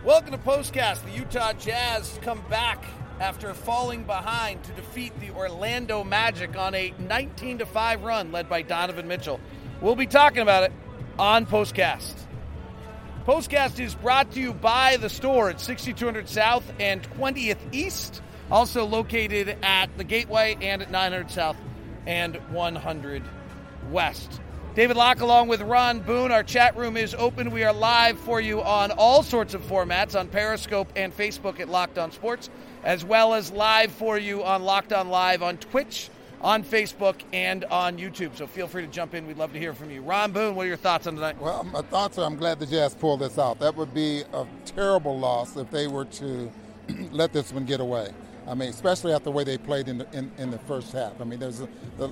Welcome to Postcast. The Utah Jazz come back after falling behind to defeat the Orlando Magic on a 19-5 run led by Donovan Mitchell. We'll be talking about it on Postcast. Postcast is brought to you by The Store at 6200 South and 20th East, also located at the Gateway and at 900 South and 100 West. David Locke along with Ron Boone. Our chat room is open. We are live for you on all sorts of formats on Periscope and Facebook at Locked On Sports, as well as live for you on Locked On Live on Twitch, on Facebook, and on YouTube. So feel free to jump in. We'd love to hear from you. Ron Boone, what are your thoughts on tonight? Well, my thoughts are I'm glad the Jazz pulled this out. That would be a terrible loss if they were to let this one get away. I mean, especially after the way they played in the first half. I mean, there's a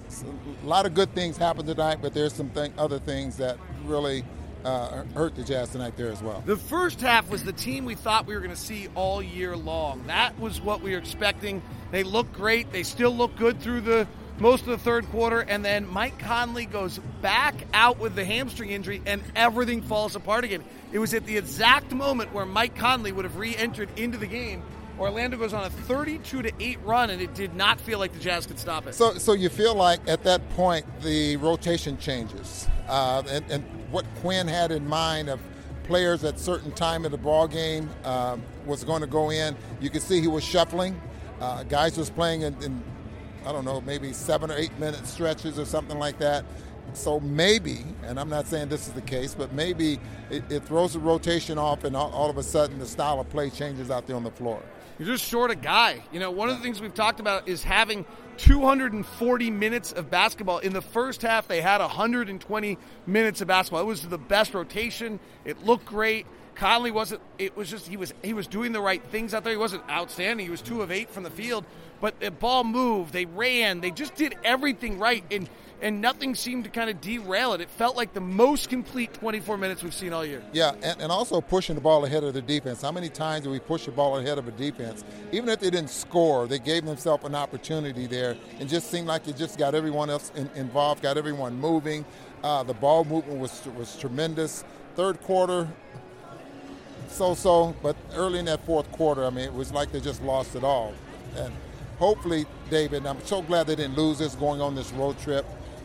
lot of good things happened tonight, but there's some other things that really hurt the Jazz tonight there as well. The first half was the team we thought we were going to see all year long. That was what we were expecting. They looked great. They still look good through most of the third quarter, and then Mike Conley goes back out with the hamstring injury, and everything falls apart again. It was at the exact moment where Mike Conley would have re-entered into the game. Orlando goes on a 32-8 run, and it did not feel like the Jazz could stop it. So you feel like at that point the rotation changes, and what Quinn had in mind of players at certain time of the ball game was going to go in. You could see he was shuffling. Guys was playing in I don't know, maybe 7 or 8 minute stretches or something like that. So maybe, and I'm not saying this is the case, but maybe it throws the rotation off, and all of a sudden the style of play changes out there on the floor. You're just short a guy. You know, one of the things we've talked about is having 240 minutes of basketball. In the first half, they had 120 minutes of basketball. It was the best rotation. It looked great. Conley wasn't, it was just, he was doing the right things out there. He wasn't outstanding. He was 2 of 8 from the field, but the ball moved. They ran. They just did everything right, and nothing seemed to kind of derail it. It felt like the most complete 24 minutes we've seen all year. Yeah, and also pushing the ball ahead of the defense. How many times do we push the ball ahead of a defense? Even if they didn't score, they gave themselves an opportunity there, and just seemed like it just got everyone else involved, got everyone moving. The ball movement was tremendous. Third quarter, so, but early in that fourth quarter, I mean, it was like they just lost it all. And hopefully, David, I'm so glad they didn't lose this going on this road trip.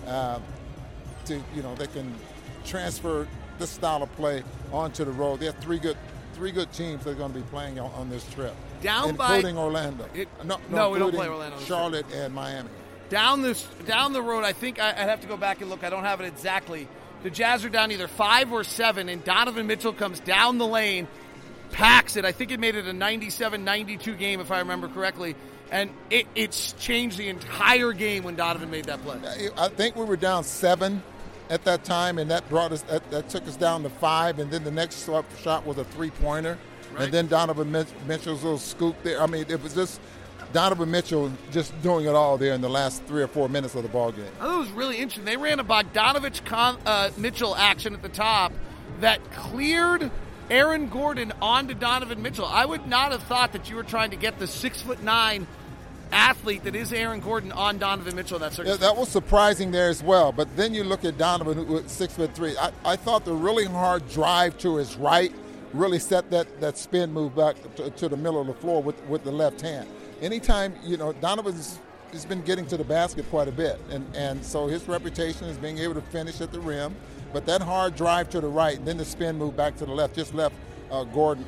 They can transfer this style of play onto the road. They have three good teams that are going to be playing on this trip, including Orlando. No, we don't play Orlando. Charlotte and Miami. Down the road, I think I'd have to go back and look. I don't have it exactly. The Jazz are down either 5 or 7, and Donovan Mitchell comes down the lane, packs it. I think it made it a 97-92 game, if I remember correctly. And it's changed the entire game when Donovan made that play. I think we were down 7 at that time, and that that took us down to 5. And then the next shot was a 3-pointer, right. And then Donovan Mitchell's little scoop there. I mean, it was just Donovan Mitchell just doing it all there in the last 3 or 4 minutes of the ball game. I thought it was really interesting. They ran a Bogdanovich-Mitchell action at the top that cleared Aaron Gordon onto Donovan Mitchell. I would not have thought that you were trying to get the 6'9" athlete that is Aaron Gordon on Donovan Mitchell in that circumstance. Yeah, that was surprising there as well. But then you look at Donovan, who was 6'3". I thought the really hard drive to his right really set that spin move back to the middle of the floor with the left hand. Anytime, Donovan's been getting to the basket quite a bit, and so his reputation is being able to finish at the rim. But that hard drive to the right, and then the spin move back to the left, just left Gordon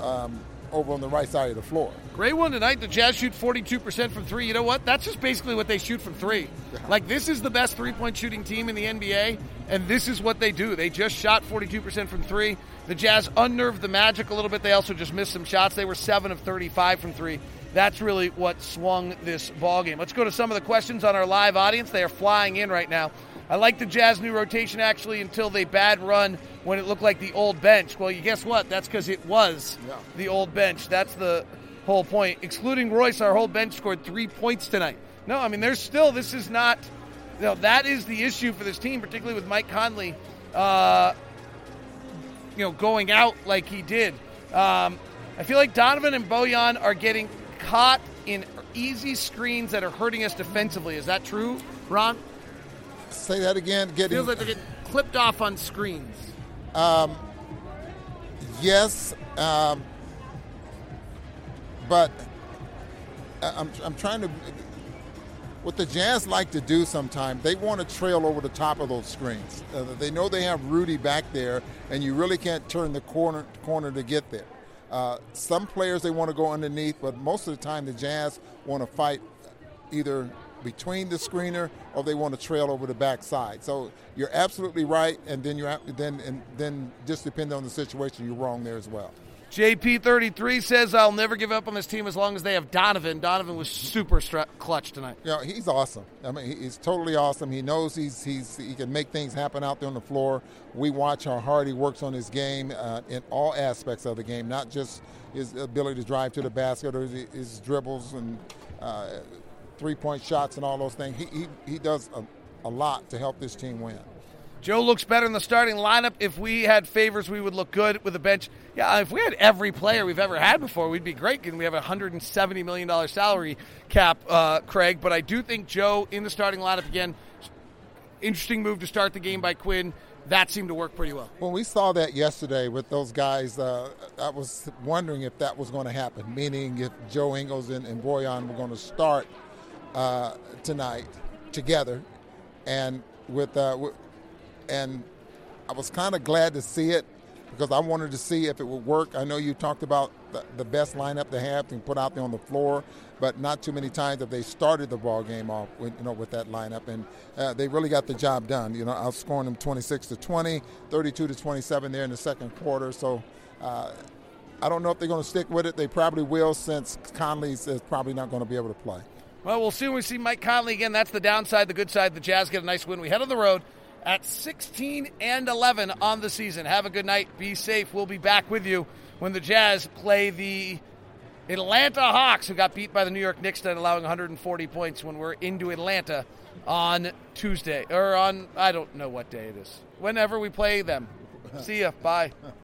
over on the right side of the floor. Great one tonight. The Jazz shoot 42% from 3. You know what? That's just basically what they shoot from 3. Like, this is the best three-point shooting team in the NBA, and this is what they do. They just shot 42% from 3. The Jazz unnerved the Magic a little bit. They also just missed some shots. They were 7 of 35 from 3. That's really what swung this ballgame. Let's go to some of the questions on our live audience. They are flying in right now. I like the Jazz new rotation, actually, until they bad run when it looked like the old bench. Well, you guess what? That's because it was the old bench. That's the whole point. Excluding Royce, our whole bench scored 3 points tonight. No, I mean, this is not, that is the issue for this team, particularly with Mike Conley, going out like he did. I feel like Donovan and Bojan are getting caught in easy screens that are hurting us defensively. Is that true, Ron? Say that again. Feels like they're getting clipped off on screens. Yes. but I'm trying to. What the Jazz like to do sometimes, they want to trail over the top of those screens. They know they have Rudy back there, and you really can't turn the corner to get there. Some players, they want to go underneath, but most of the time the Jazz want to fight either between the screener or they want to trail over the backside. So you're absolutely right, and then just depending on the situation, you're wrong there as well. JP33 says, I'll never give up on this team as long as they have Donovan. Donovan was super clutch tonight. Yeah, he's awesome. I mean, he's totally awesome. He knows he can make things happen out there on the floor. We watch how hard he works on his game in all aspects of the game, not just his ability to drive to the basket or his dribbles and three-point shots and all those things. He does a lot to help this team win. Joe looks better in the starting lineup. If we had Favors, we would look good with a bench. Yeah, if we had every player we've ever had before, we'd be great. And we have a $170 million salary cap, Craig. But I do think Joe in the starting lineup again. Interesting move to start the game by Quinn. That seemed to work pretty well. When we saw that yesterday with those guys, I was wondering if that was going to happen, meaning if Joe Ingles and Bojan were going to start tonight together. And and I was kind of glad to see it because I wanted to see if it would work. I know you talked about the best lineup they have to put out there on the floor, but not too many times have they started the ball game off with that lineup, and they really got the job done. Outscoring them 26-20, 32-27 there in the second quarter. So I don't know if they're going to stick with it. They probably will, since Conley is probably not going to be able to play. Well, we'll see when we see Mike Conley again. That's the downside. The good side, the Jazz get a nice win. We head on the road at 16-11 on the season. Have a good night. Be safe. We'll be back with you when the Jazz play the Atlanta Hawks, who got beat by the New York Knicks tonight, allowing 140 points when we're into Atlanta on Tuesday. Or on, I don't know what day it is. Whenever we play them. See ya. Bye.